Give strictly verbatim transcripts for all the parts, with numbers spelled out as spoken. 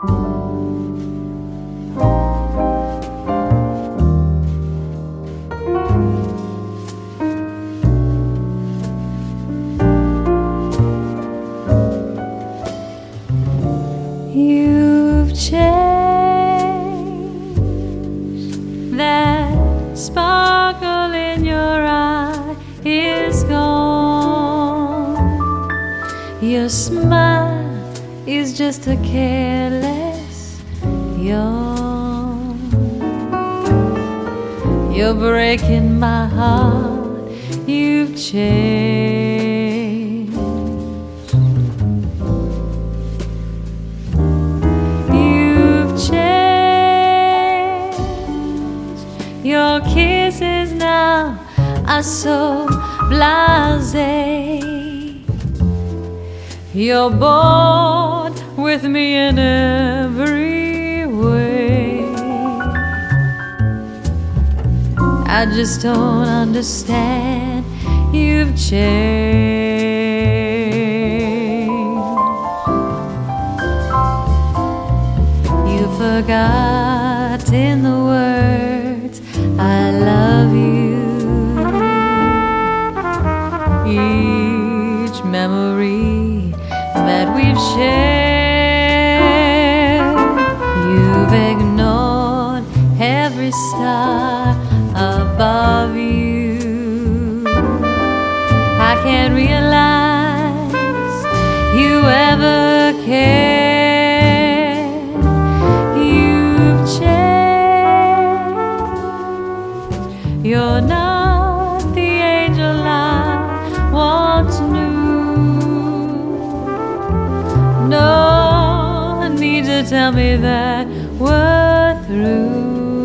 You've changed. That sparkle in your eye is gone. Your smile is just a careless yawn. You're breaking my heart. You've changed. You've changed. Your kisses now are so blasé. You're bored with me in every way. I just don't understand. You've changed. You've forgotten the words I love you. Each memory that we've shared, you've ignored every star above you. I can't realize you ever cared. You've changed. You're not the angel I once knew. No need to tell me that we're through.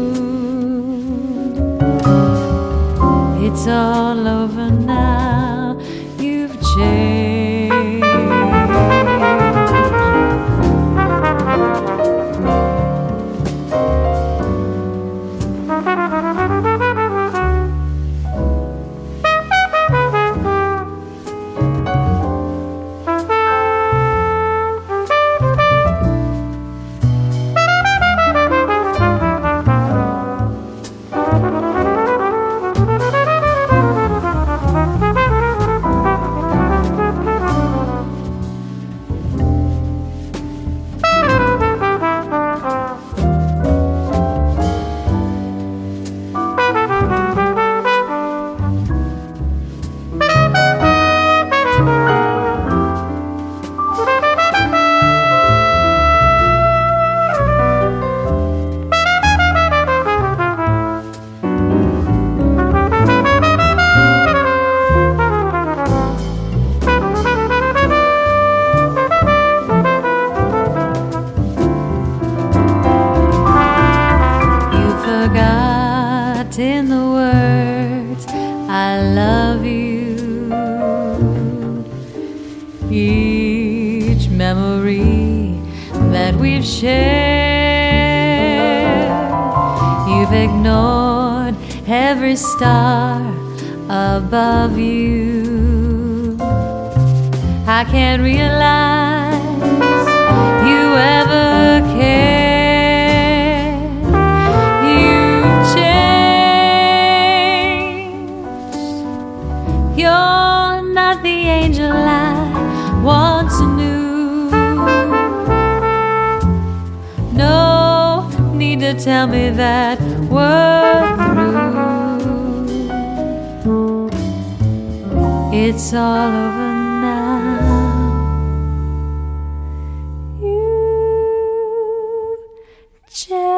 It's all over now. You've changed. In the words I love you. Each memory that we've shared, you've ignored every star above you. I can't realize you ever cared. You're not the angel I once knew. No need to tell me that we're through. It's all over now. You change.